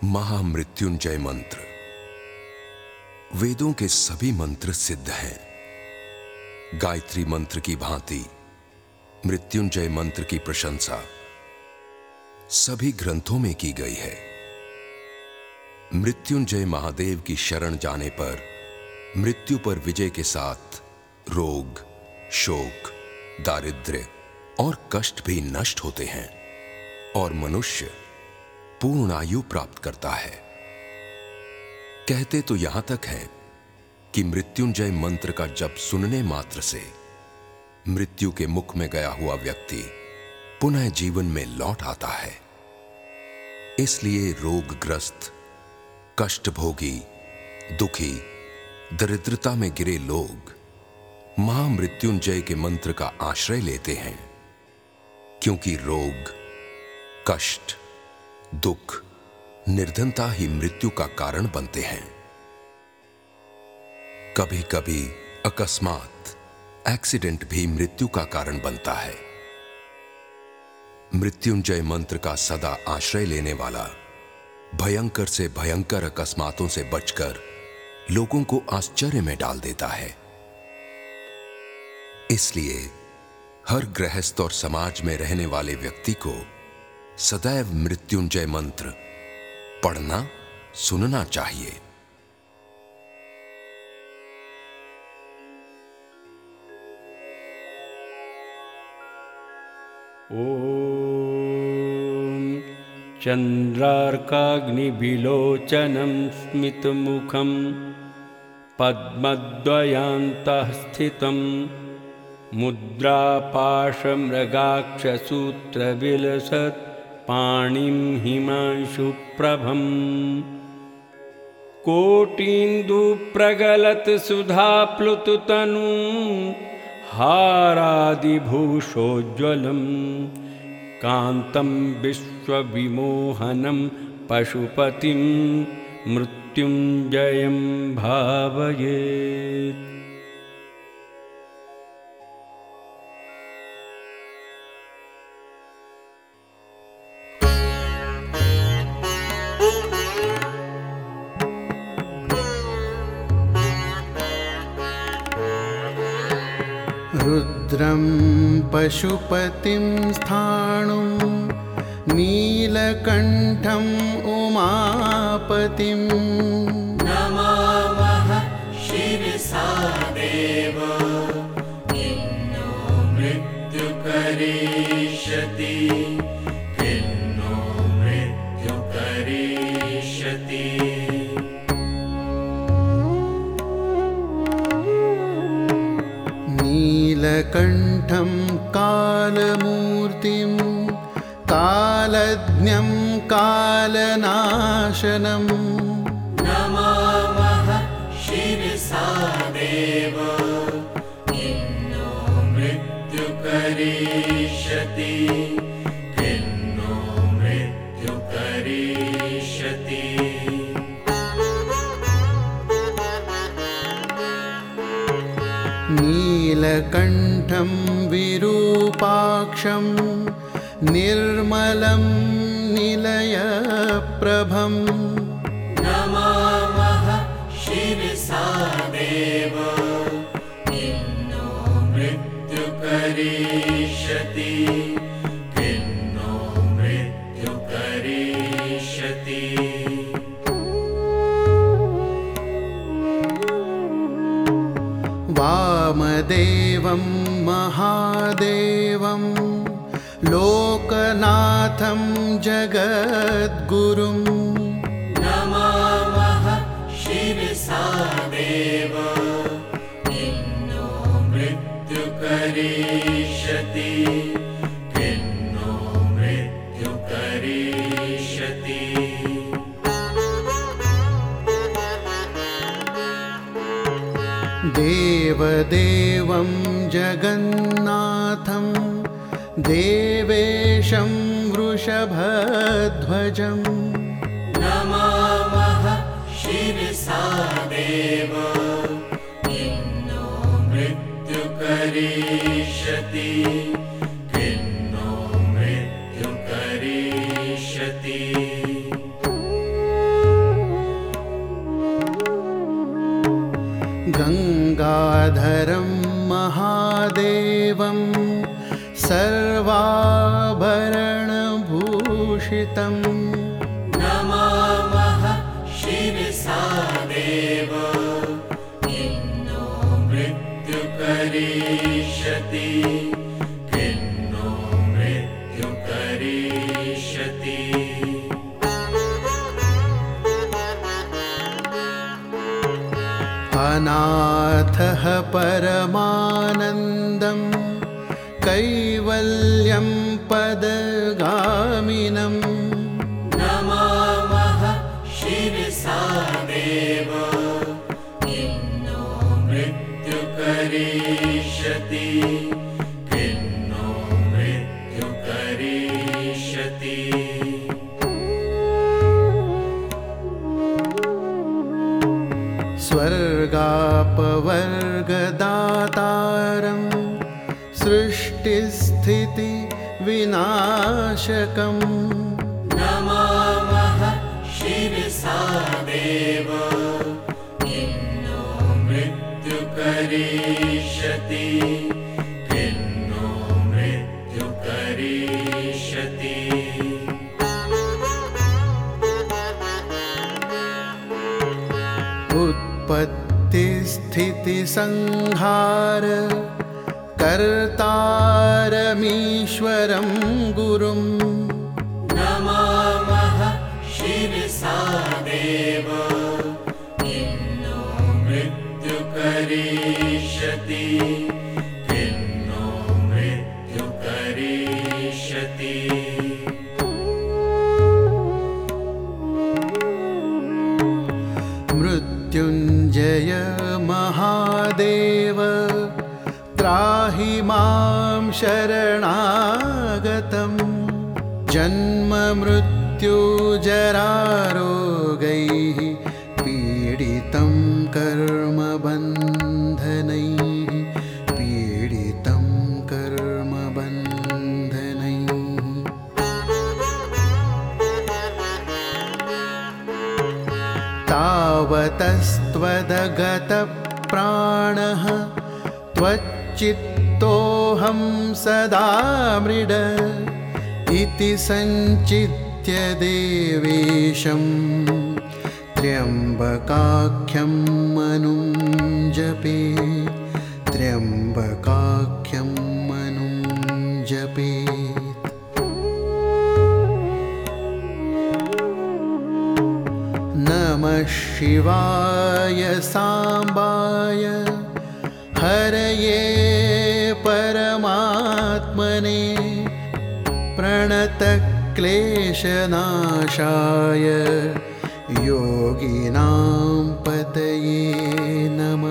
महामृत्युंजय मंत्र। वेदों के सभी मंत्र सिद्ध हैं। गायत्री मंत्र की भांति मृत्युंजय मंत्र की प्रशंसा सभी ग्रंथों में की गई है। मृत्युंजय महादेव की शरण जाने पर मृत्यु पर विजय के साथ रोग, शोक, दारिद्र्य और कष्ट भी नष्ट होते हैं और मनुष्य पूर्ण आयु प्राप्त करता है। कहते तो यहां तक है कि मृत्युंजय मंत्र का जप सुनने मात्र से मृत्यु के मुख में गया हुआ व्यक्ति पुनः जीवन में लौट आता है। इसलिए रोगग्रस्त, कष्टभोगी, दुखी, दरिद्रता में गिरे लोग महामृत्युंजय के मंत्र का आश्रय लेते हैं, क्योंकि रोग, कष्ट, दुख, निर्धनता ही मृत्यु का कारण बनते हैं। कभी कभी अकस्मात एक्सीडेंट भी मृत्यु का कारण बनता है। मृत्युंजय मंत्र का सदा आश्रय लेने वाला भयंकर से भयंकर अकस्मातों से बचकर लोगों को आश्चर्य में डाल देता है। इसलिए हर गृहस्थ और समाज में रहने वाले व्यक्ति को सदैव मृत्युंजय मंत्र पढ़ना, सुनना चाहिए। ओम चंद्रार्काग्निविलोचनं स्मितमुखं पद्मद्वयान्तः स्थितं मुद्रापाशमृगाक्षसूत्रविलसत् पाणिं हिमांशुप्रभम् कोटीन्दुप्रगलत्सुधाप्लुततनुं हारादिभूषोज्ज्वलं कान्तं विश्वविमोहनं पशुपतिं मृत्युंजयं भावयेत्। रुद्रं पशुपतिं स्थाणुं नीलकण्ठम् उमापतिं नमामः शिरसा देव किन्नो मृत्यु करिष्यति किन्नो मृत्यु करिष्यति। नीलकण्ठं कालमूर्तिं कालज्ञं कालनाशनं नमामः शिरसा देव किन्नो मृत्यु करिष्यति किन्नो मृत्यु करिष्यति। नीलकण्ठं विरूपाक्षं निर्मलं निलयप्रभं नमामः शिरसा देव किन्नो मृत्यु करिष्यति किन्नो मृत्यु करिष्यति। वामदेवं महादेवं लोकनाथं जगद्गुरुं नमामः शिरसा देव किन्नो मृत्यु करिष्यति किन्नो मृत्यु करिष्यति। देवदेवं जगन्नाथं देवेशं वृषभध्वजं नमामः शिरसा देव किन्नो मृत्यु करिष्यति किन्नो मृत्यु करिष्यति। परं महादेवं सर्वाभरणभूषितं नमामः शिरसादेव किन्नो मृत्युकरिष्यति किन्नो मृत्युकरिष्यति अनाथः परमानन्दं कैवल्यं पदगामिनं नमामः शिरसादेव किन्नो मृत्युकरिष्यति किन्नो मृत्युकरिष्यति स्वर्गापवर्गदातारं सृष्टिस्थितिविनाशकं नमामः शिरसादेव किन्नो मृत्युकरिष्यति किन्नो मृत्युकरिष्यति उत्पत्तिस्थितिसंहार कर्तारमीश्वरं गुरुं नमामः शिरसादेव किन्नो मृत्युकरिष्यति किन्नो मृत्युकरिष्यति मृत्युञ्जय महादेव त्राहि मां शरणागतं जन्ममृत्युजरारोगैः पीडितं कर्मबन्धनैः पीडितं कर्मबन्धनैः तावतस्त्वदगतप्राणः त्वच्चित्तोऽहं सदा मृड इति सञ्चित्य देवेशं त्र्यम्बकाख्यं मनुं जपेत् त्र्यम्बकाख्यं मनुं जपेत् नमः शिवाय साम्बाय हरये परमात्मने प्रणतक्लेशनाशाय योगिनां पतये नमः।